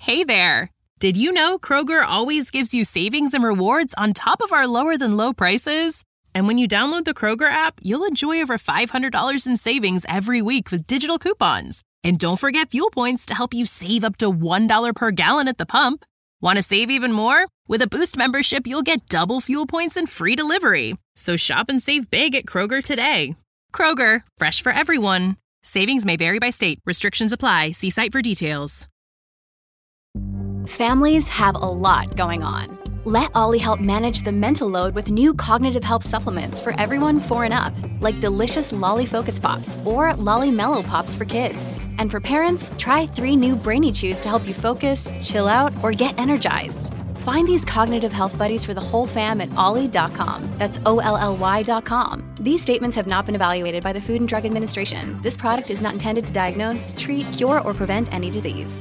Hey there! Did you know Kroger always gives you savings and rewards on top of our lower-than-low prices? And when you download the Kroger app, you'll enjoy over $500 in savings every week with digital coupons. And don't forget fuel points to help you save up to $1 per gallon at the pump. Want to save even more? With a Boost membership, you'll get double fuel points and free delivery. So shop and save big at Kroger today. Kroger, fresh for everyone. Savings may vary by state. Restrictions apply. See site for details. Families have a lot going on. Let Ollie help manage the mental load with new cognitive help supplements for everyone 4 and up, like delicious Lolly Focus Pops or Lolly Mellow Pops for kids. And for parents, try 3 new Brainy Chews to help you focus, chill out, or get energized. Find these cognitive health buddies for the whole fam at ollie.com. That's OLLY.com. These statements have not been evaluated by the Food and Drug Administration. This product is not intended to diagnose, treat, cure, or prevent any disease.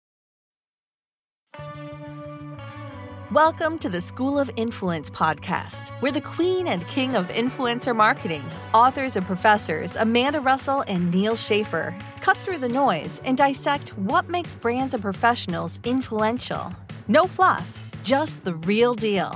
Welcome to the School of Influence podcast, where the queen and king of influencer marketing, authors and professors Amanda Russell and Neal Schaffer, cut through the noise and dissect what makes brands and professionals influential. No fluff, just the real deal.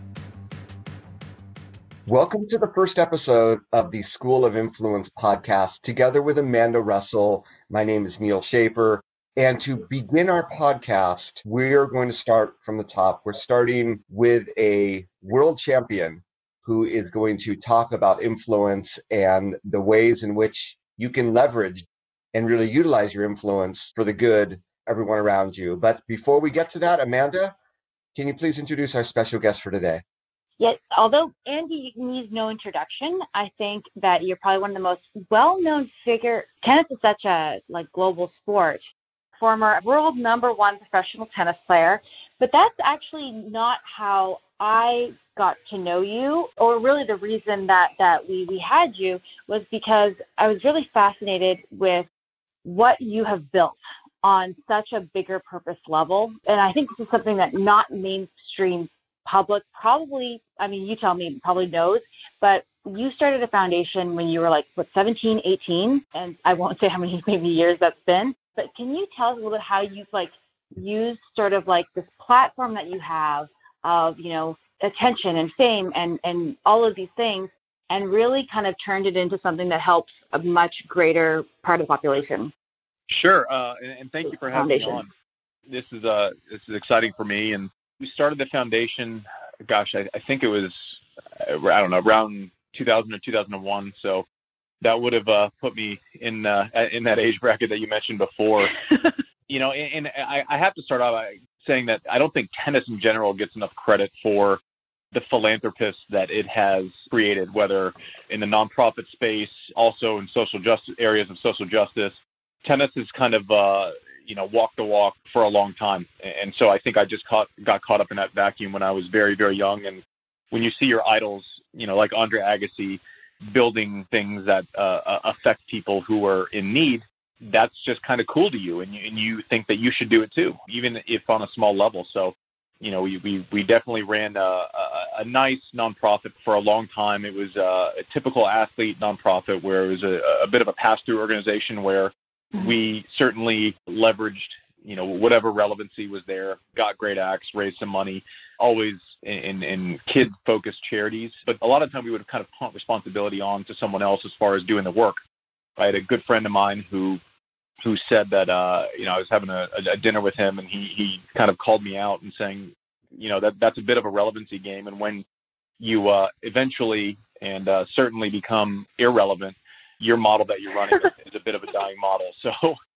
Welcome to the first episode of the School of Influence podcast, together with Amanda Russell. My name is Neal Schaffer. And to begin our podcast, we're going to start from the top. We're starting with a world champion who is going to talk about influence and the ways in which you can leverage and really utilize your influence for the good of everyone around you. But before we get to that, Amanda, can you please introduce our special guest for today? Yes, although Andy needs no introduction, I think that you're probably one of the most well-known figure. Tennis is such a global sport. Former world #1 professional tennis player, but that's actually not how I got to know you, or really the reason that we had you was because I was really fascinated with what you have built on such a bigger purpose level. And I think this is something that not mainstream public probably, you tell me, probably knows, but you started a foundation when you were 17, 18, and I won't say how many maybe years that's been. But can you tell us a little bit how you've used sort of this platform that you have of, attention and fame and all of these things, and really kind of turned it into something that helps a much greater part of the population? Sure, and thank you for having me on. This is exciting for me, and we started the foundation. Gosh, I think it was around 2000 or 2001. So that would have put me in that age bracket that you mentioned before. And I have to start off by saying that I don't think tennis in general gets enough credit for the philanthropists that it has created, whether in the nonprofit space, also in social justice areas of social justice. Tennis has kind of walked the walk for a long time, and so I think I just got caught up in that vacuum when I was very, very young. And when you see your idols, like Andre Agassi, building things that affect people who are in need, that's just kind of cool to you, and you think that you should do it too, even if on a small level. So, we definitely ran a nice nonprofit for a long time. It was a typical athlete nonprofit where it was a bit of a pass-through organization where we certainly leveraged whatever relevancy was there, got great acts, raised some money, always in kid-focused charities. But a lot of the time we would have kind of pumped responsibility on to someone else as far as doing the work. I had a good friend of mine who said that, I was having a dinner with him, and he kind of called me out and saying, that's a bit of a relevancy game. And when you eventually and certainly become irrelevant, your model that you're running is a bit of a dying model. So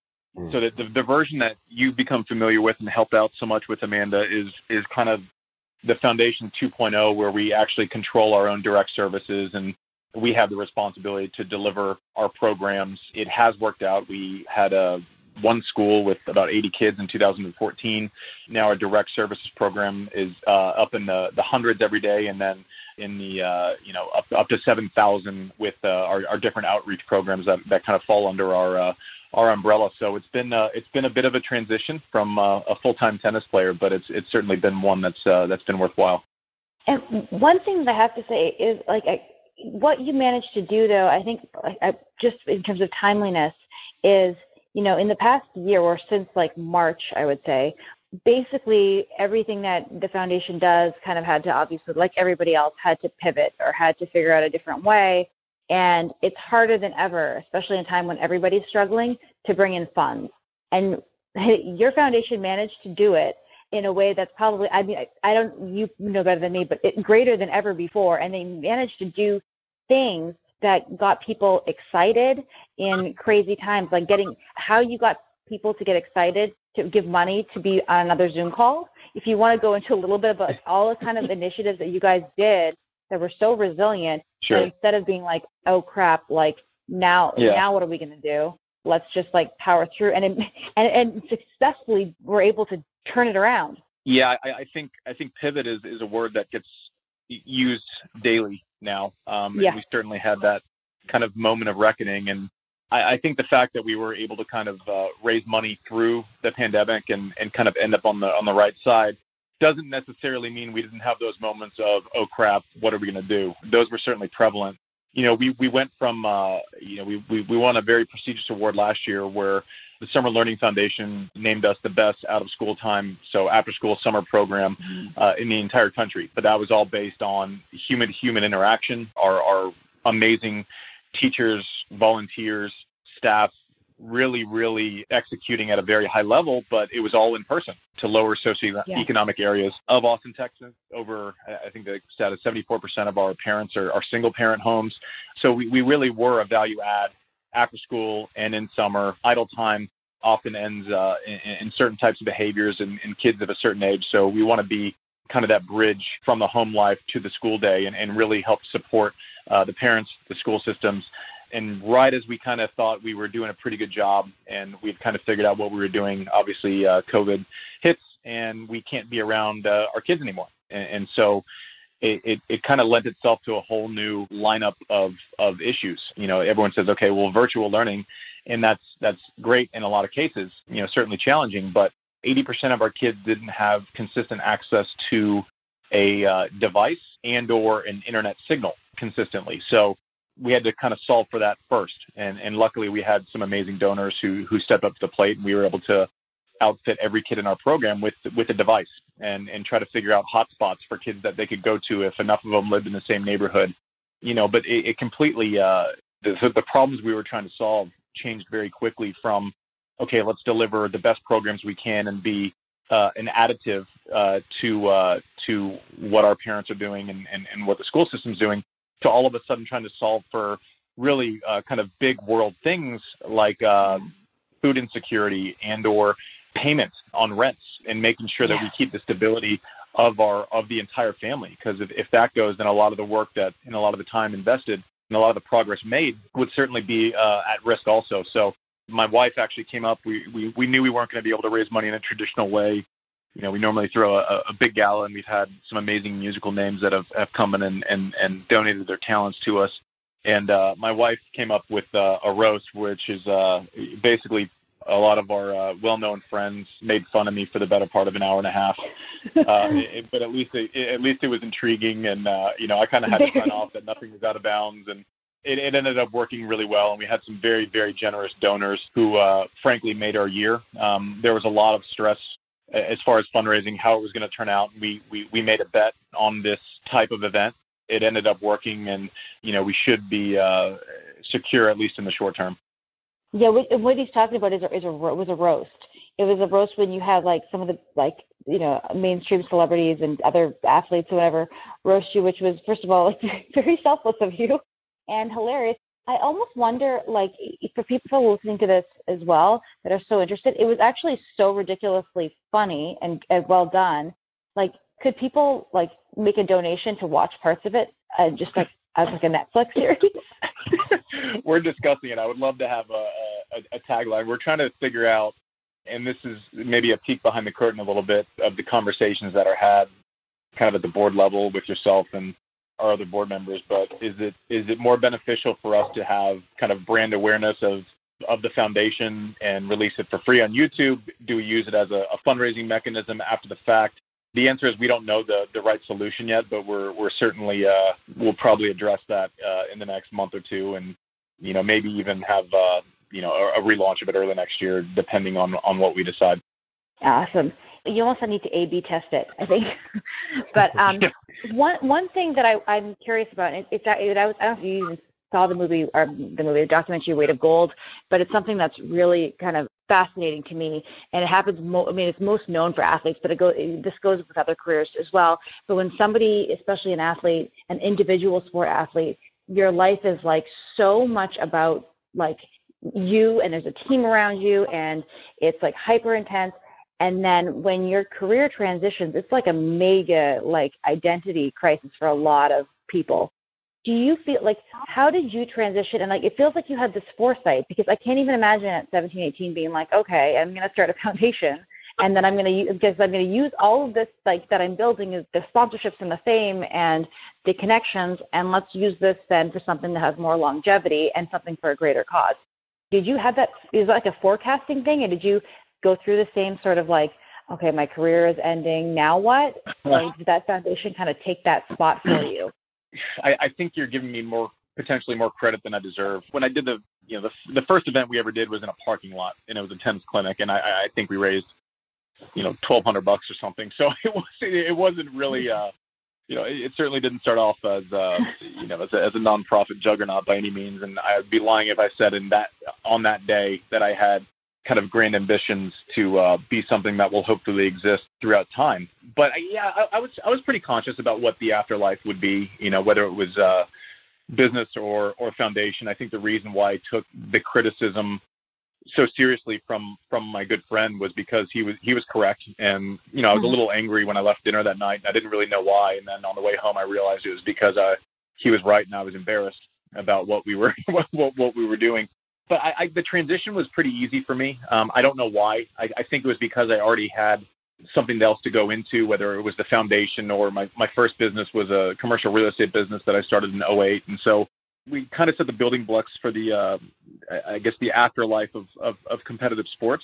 the version that you've become familiar with and helped out so much with, Amanda, is kind of the Foundation 2.0, where we actually control our own direct services and we have the responsibility to deliver our programs. It has worked out. We had one school with about 80 kids in 2014. Now our direct services program is up in the hundreds every day, and then in the up to 7,000 with our different outreach programs that kind of fall under our umbrella. So it's been a bit of a transition from a full-time tennis player, but it's certainly been one that's been worthwhile. And one thing that I have to say is what you managed to do, though, I think just in terms of timeliness, is in the past year or since like March, I would say, basically everything that the foundation does kind of had to, obviously, like everybody else, had to pivot or had to figure out a different way. And it's harder than ever, especially in a time when everybody's struggling, to bring in funds. And your foundation managed to do it in a way that's probably, you know better than me, but greater than ever before. And they managed to do things that got people excited in crazy times, like how you got people to get excited to give money to be on another Zoom call. If you want to go into a little bit about all the kind of initiatives that you guys did that were so resilient, sure. Instead of being like, oh crap, like now what are we going to do? Let's just like power through and successfully we're able to turn it around. Yeah, I think pivot is a word that gets used daily now. And we certainly had that kind of moment of reckoning. And I think the fact that we were able to kind of raise money through the pandemic and kind of end up on the right side doesn't necessarily mean we didn't have those moments of, oh crap, what are we going to do? Those were certainly prevalent. We went from, we won a very prestigious award last year where the Summer Learning Foundation named us the best out of school time, so after school summer program in the entire country. But that was all based on human interaction, our amazing teachers, volunteers, staff, really, really executing at a very high level, but it was all in person to lower socioeconomic areas of Austin, Texas. Over, I think the stat is 74% of our parents are single parent homes. So we really were a value add after school and in summer. Idle time often ends in certain types of behaviors in kids of a certain age. So we want to be kind of that bridge from the home life to the school day and really help support the parents, the school systems. And right as we kind of thought we were doing a pretty good job and we'd kind of figured out what we were doing, obviously COVID hits and we can't be around our kids anymore. And so it kind of lent itself to a whole new lineup of issues. Everyone says, okay, well, virtual learning, and that's great in a lot of cases, certainly challenging, but 80% of our kids didn't have consistent access to a device and or an internet signal consistently. So we had to kind of solve for that first. And luckily we had some amazing donors who stepped up to the plate, and we were able to outfit every kid in our program with a device and try to figure out hotspots for kids that they could go to if enough of them lived in the same neighborhood. But it completely, the problems we were trying to solve changed very quickly from, okay, let's deliver the best programs we can and be an additive to what our parents are doing and what the school system's doing, to all of a sudden trying to solve for really kind of big world things like food insecurity and or payments on rents, and making sure that we keep the stability of the entire family. Because if that goes, then a lot of the work that and a lot of the time invested and a lot of the progress made would certainly be at risk also. So my wife actually came up. We knew we weren't going to be able to raise money in a traditional way. We normally throw a big gala, and we've had some amazing musical names that have come in and donated their talents to us. And my wife came up with a roast, which is basically a lot of our well-known friends made fun of me for the better part of an hour and a half. But at least it was intriguing, and I kind of had to sign off that nothing was out of bounds, and it ended up working really well. And we had some very, very generous donors who, frankly, made our year. There was a lot of stress as far as fundraising, how it was going to turn out. We made a bet on this type of event. It ended up working, and we should be secure, at least in the short term. Yeah, what he's talking about was a roast. It was a roast when you had like some of the mainstream celebrities and other athletes or whatever roast you, which was, first of all, like, very selfless of you and hilarious. I almost wonder, like, for people listening to this as well that are so interested, it was actually so ridiculously funny and well done. Like, could people like make a donation to watch parts of it, just like as like a Netflix series? We're discussing it. I would love to have a tagline. We're trying to figure out, and this is maybe a peek behind the curtain a little bit of the conversations that are had kind of at the board level with yourself and our other board members, but is it more beneficial for us to have kind of brand awareness of the foundation and release it for free on YouTube? Do we use it as a fundraising mechanism after the fact? The answer is we don't know the right solution yet, but we're certainly we'll probably address that in the next month or two, and maybe even have a relaunch of it early next year, depending on what we decide. Awesome. You also need to A/B test it, I think. But one thing that I'm curious about, and I don't know if you even saw the documentary Weight of Gold, but it's something that's really kind of fascinating to me, and it happens. It's most known for athletes, but this goes with other careers as well. But when somebody, especially an athlete, an individual sport athlete, your life is like so much about like you, and there's a team around you, and it's like hyper intense. And then when your career transitions, it's like a mega like identity crisis for a lot of people. Do you feel like, how did you transition? And like, it feels like you had this foresight, because I can't even imagine at 17, 18 being like, okay, I'm going to start a foundation, and then I'm going to use all of this like that I'm building, is the sponsorships and the fame and the connections, and let's use this then for something that has more longevity and something for a greater cause. Did you have that? Is it like a forecasting thing, or did you go through the same sort of like, okay, my career is ending, now what? Or did that foundation kind of take that spot for you? I think you're giving me potentially more credit than I deserve. When I did the first event we ever did was in a parking lot, and it was a tennis clinic, and I think we raised $1,200 or something. So it wasn't really it certainly didn't start off as as a nonprofit juggernaut by any means, and I'd be lying if I said on that day that I had kind of grand ambitions to be something that will hopefully exist throughout time. But I was pretty conscious about what the afterlife would be, whether it was business or foundation. I think the reason why I took the criticism so seriously from my good friend was because he was correct. And, I was a little angry when I left dinner that night. I didn't really know why. And then on the way home, I realized it was because he was right and I was embarrassed about what we were what we were doing. But the transition was pretty easy for me. I don't know why. I think it was because I already had something else to go into, whether it was the foundation or my first business was a commercial real estate business that I started in 2008. And so we kind of set the building blocks for the afterlife of competitive sports.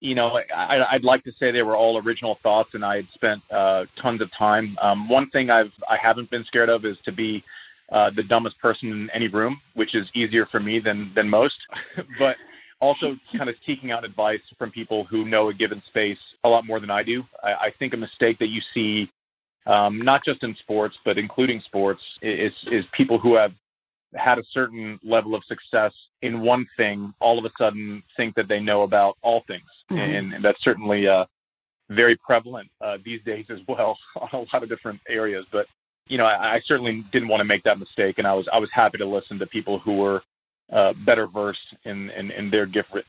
I'd like to say they were all original thoughts, and I had spent tons of time. One thing I haven't been scared of is to be the dumbest person in any room, which is easier for me than most, but also kind of seeking out advice from people who know a given space a lot more than I do. I think a mistake that you see, not just in sports, but including sports, is people who have had a certain level of success in one thing all of a sudden think that they know about all things. Mm-hmm. And that's certainly very prevalent these days as well on a lot of different areas. But I certainly didn't want to make that mistake, and I was happy to listen to people who were better versed in their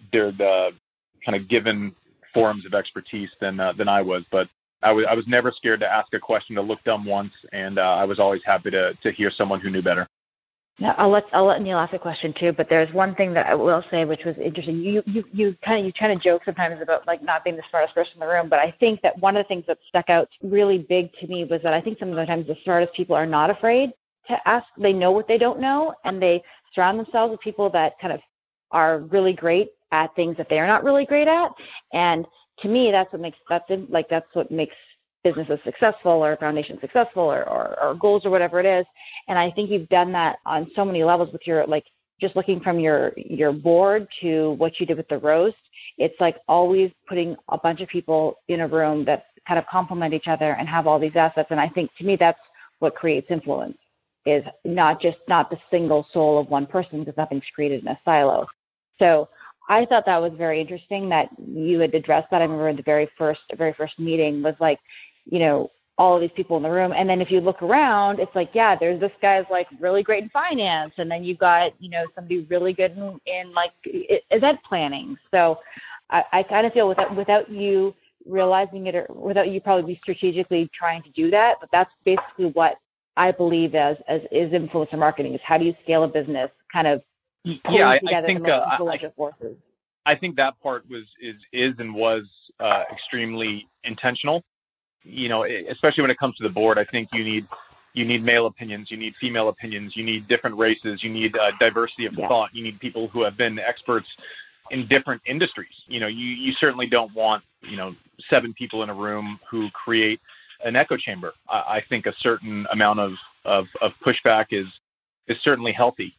kind of given forms of expertise than I was. But I was never scared to ask a question, to look dumb once, and I was always happy to hear someone who knew better. Now, I'll let Neil ask a question too, but there's one thing that I will say which was interesting. You kind of joke sometimes about like not being the smartest person in the room, but I think that one of the things that stuck out really big to me was that I think sometimes the smartest people are not afraid to ask. They know what they don't know, and they surround themselves with people that kind of are really great at things that they are not really great at. And to me, that's what makes businesses successful, or foundation successful, or goals, or whatever it is. And I think you've done that on so many levels with your, like, just looking from your board to what you did with the roast. It's like always putting a bunch of people in a room that kind of complement each other and have all these assets. And I think, to me, that's what creates influence, is not the single soul of one person, because nothing's created in a silo. So I thought that was very interesting that you had addressed that. I remember in the very first meeting was like, all of these people in the room. And then if you look around, it's like, yeah, there's this guy's like really great in finance. And then you've got, somebody really good in like event planning. So I kind of feel without you realizing it, or without you probably be strategically trying to do that, but that's basically what I believe is influencer marketing, is how do you scale a business, kind of pulling together the most influential forces. I think that part was extremely intentional. Especially when it comes to the board, I think you need male opinions, you need female opinions, you need different races, you need diversity of thought, you need people who have been experts in different industries. You certainly don't want 7 people in a room who create an echo chamber. I think a certain amount of pushback is certainly healthy.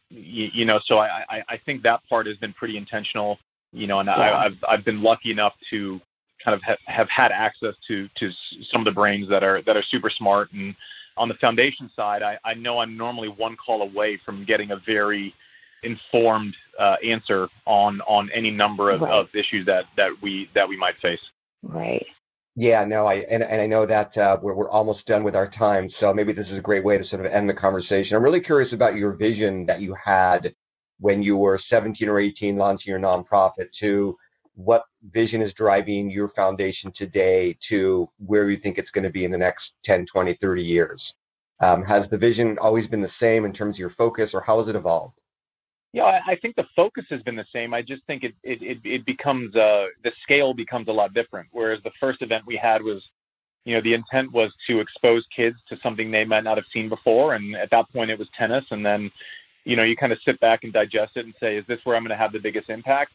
So I think that part has been pretty intentional. And I've been lucky enough to kind of have had access to some of the brains that are super smart. And on the foundation side, I know I'm normally one call away from getting a very informed answer on any number of issues that we might face. Right. Yeah, no, I know that we're almost done with our time, so maybe this is a great way to sort of end the conversation. I'm really curious about your vision that you had when you were 17 or 18 launching your nonprofit, to what vision is driving your foundation today to where you think it's going to be in the next 10, 20, 30 years. Has the vision always been the same in terms of your focus, or how has it evolved? Yeah, I think the focus has been the same. I just think it becomes the scale becomes a lot different. Whereas the first event we had was, the intent was to expose kids to something they might not have seen before, and at that point it was tennis. And then, you kind of sit back and digest it and say, is this where I'm going to have the biggest impact,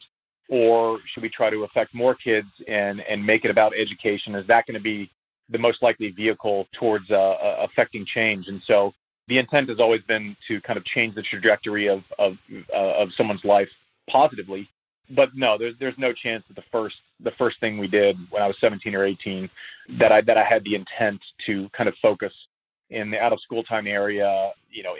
or should we try to affect more kids and make it about education? Is that going to be the most likely vehicle towards affecting change? And so the intent has always been to kind of change the trajectory of someone's life positively. But no, there's no chance that the first thing we did when I was 17 or 18 that I had the intent to kind of focus in the out of school time area,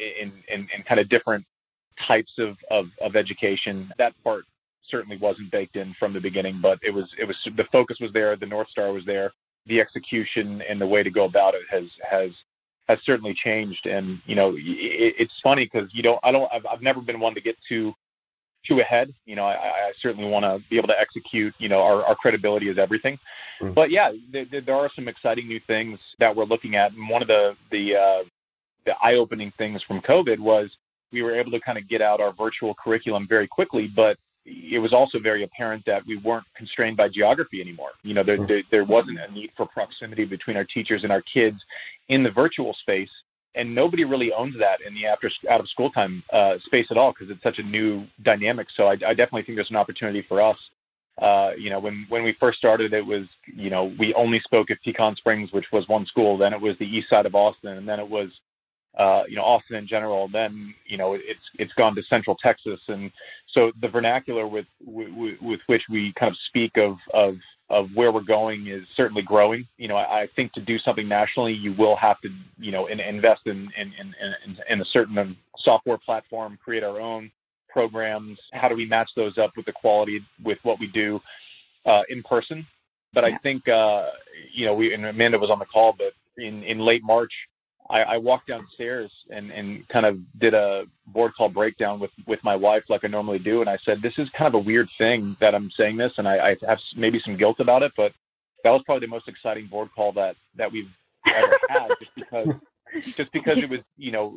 in kind of different types of education. That part certainly wasn't baked in from the beginning, but it was the focus was there, the North Star was there, the execution and the way to go about it has certainly changed. And it's funny because I've never been one to get too ahead. I certainly want to be able to execute. Our credibility is everything. Mm-hmm. But yeah, there are some exciting new things that we're looking at. And one of the eye-opening things from COVID was we were able to kind of get out our virtual curriculum very quickly, but it was also very apparent that we weren't constrained by geography anymore. There wasn't a need for proximity between our teachers and our kids in the virtual space, and nobody really owns that in the out of school time space at all, because it's such a new dynamic. So I definitely think there's an opportunity for us. When we first started, it was we only spoke at Pecan Springs, which was one school. Then it was the east side of Austin, and then it was Austin in general. Then it's gone to Central Texas, and so the vernacular with which we kind of speak of where we're going is certainly growing. I think to do something nationally, you will have to invest in a certain software platform, create our own programs. How do we match those up with the quality with what we do in person? But I think and Amanda was on the call, but in late March, I walked downstairs and kind of did a board call breakdown with my wife like I normally do. And I said, this is kind of a weird thing that I'm saying this, and I have maybe some guilt about it, but that was probably the most exciting board call that we've ever had, just because it was,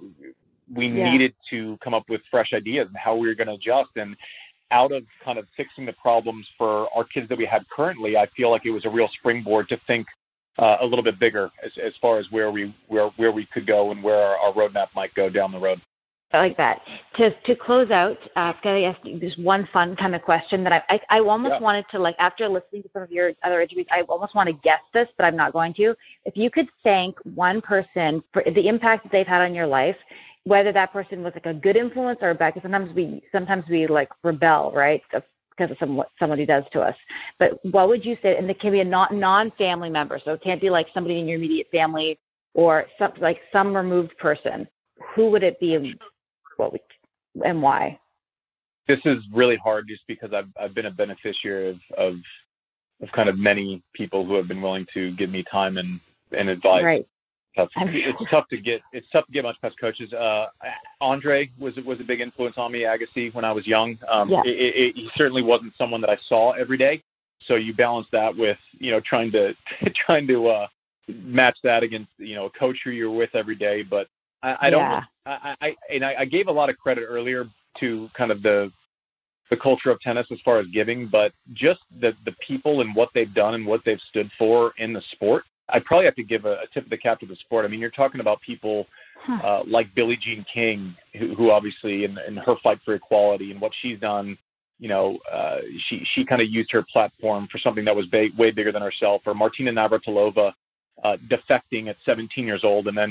we needed to come up with fresh ideas and how we were going to adjust. And out of kind of fixing the problems for our kids that we had currently, I feel like it was a real springboard to think a little bit bigger as far as where we could go and where our roadmap might go down the road. I like that. To close out, I've got to ask you this one fun kind of question that I almost wanted to, like, after listening to some of your other interviews, I almost want to guess this, but I'm not going to. If you could thank one person for the impact that they've had on your life, whether that person was like a good influence or a bad, because sometimes we like rebel, right? Because of somebody does to us. But what would you say, and it can be a non-family member, so it can't be like somebody in your immediate family or some removed person. Who would it be, and why? This is really hard just because I've been a beneficiary of kind of many people who have been willing to give me time and advice. Right. It's tough to get much past coaches. Andre was a big influence on me, Agassi, when I was young. He certainly wasn't someone that I saw every day. So you balance that with, trying to match that against, a coach who you're with every day. But I don't, I gave a lot of credit earlier to kind of the culture of tennis as far as giving, but just the people and what they've done and what they've stood for in the sport. I probably have to give a tip of the cap to the sport. I mean, you're talking about people like Billie Jean King, who obviously in her fight for equality and what she's done, she kind of used her platform for something that was way bigger than herself. Or Martina Navratilova defecting at 17 years old and then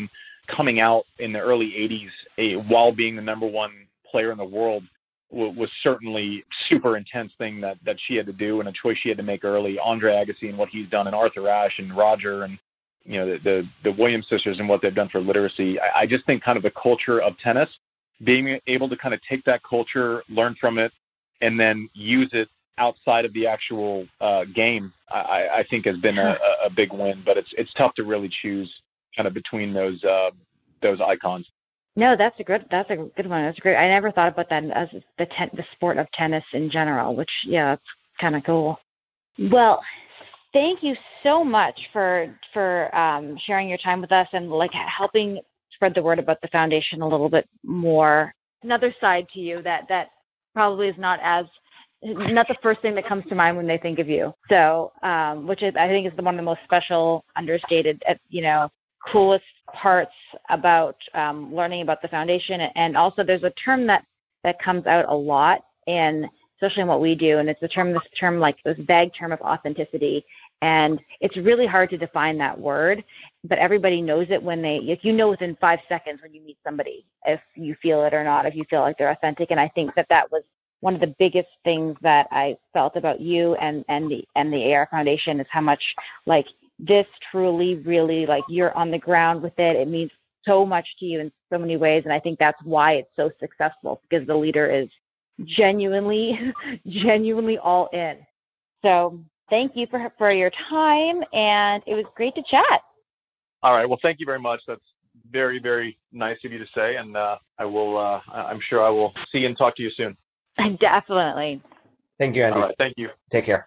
coming out in the early 80s while being the number one player in the world was certainly super intense thing that she had to do, and a choice she had to make early. Andre Agassi and what he's done, and Arthur Ashe and Roger, and the Williams sisters and what they've done for literacy. I just think kind of the culture of tennis, being able to kind of take that culture, learn from it, and then use it outside of the actual game, I think has been a big win. But it's tough to really choose kind of between those icons. No, that's a good one. That's great. I never thought about that as the sport of tennis in general, which, yeah, it's kind of cool. Well, thank you so much for sharing your time with us and like helping spread the word about the foundation a little bit more. Another side to you that probably is not the first thing that comes to mind when they think of you. So, which is, I think, is one of the most special, understated, coolest parts about learning about the foundation. And also there's a term that comes out a lot, and especially in what we do, and it's this vague term of authenticity. And it's really hard to define that word, but everybody knows it within 5 seconds when you meet somebody, if you feel it or not, if you feel like they're authentic. And I think that was one of the biggest things that I felt about you and the AR Foundation, is how much like this truly, really, like, you're on the ground with it. It means so much to you in so many ways. And I think that's why it's so successful, because the leader is genuinely all in. So thank you for your time, and it was great to chat. All right. Well, thank you very much. That's very, very nice of you to say. And I'm sure I will see you and talk to you soon. Definitely. Thank you, Andy. All right. Thank you. Take care.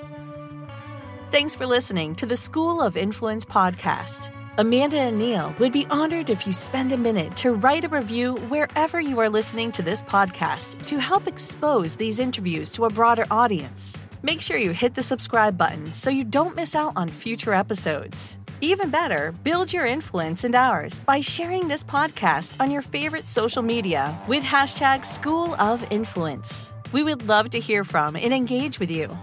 Thanks for listening to the School of Influence podcast. Amanda and Neil would be honored if you spend a minute to write a review wherever you are listening to this podcast to help expose these interviews to a broader audience. Make sure you hit the subscribe button so you don't miss out on future episodes. Even better, build your influence and ours by sharing this podcast on your favorite social media with hashtag School of Influence. We would love to hear from and engage with you.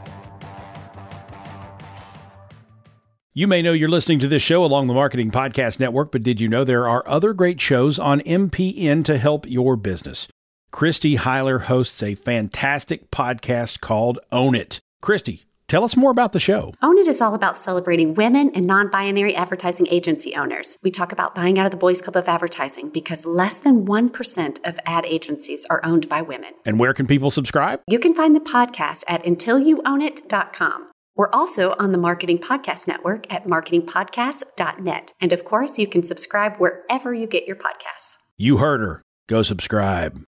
You may know you're listening to this show along the Marketing Podcast Network, but did you know there are other great shows on MPN to help your business? Christy Heiler hosts a fantastic podcast called Own It. Christy, tell us more about the show. Own It is all about celebrating women and non-binary advertising agency owners. We talk about buying out of the Boys Club of Advertising because less than 1% of ad agencies are owned by women. And where can people subscribe? You can find the podcast at untilyouownit.com. We're also on the Marketing Podcast Network at marketingpodcast.net. And of course, you can subscribe wherever you get your podcasts. You heard her. Go subscribe.